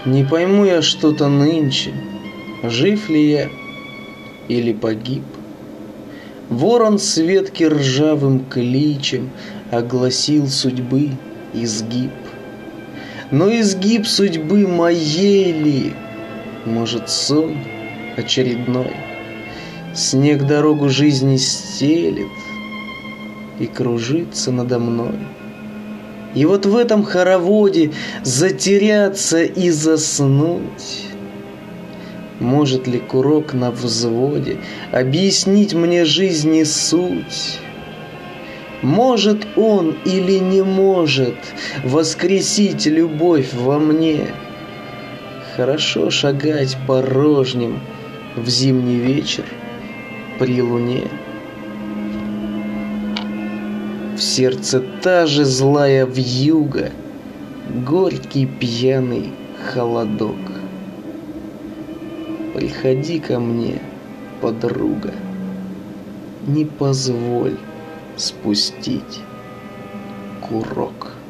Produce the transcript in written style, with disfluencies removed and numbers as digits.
Не пойму я что-то нынче, жив ли я или погиб. Ворон с ветки ржавым кличем огласил судьбы изгиб. Но изгиб судьбы моей ли? Может, сон очередной? Снег дорогу жизни стелет и кружится надо мной. И вот в этом хороводе затеряться и заснуть. Может ли курок на взводе объяснить мне жизни суть? Может он или не может воскресить любовь во мне? Хорошо шагать порожним в зимний вечер при луне. В сердце та же злая вьюга, горький пьяный холодок. Приходи ко мне, подруга, не позволь спустить курок.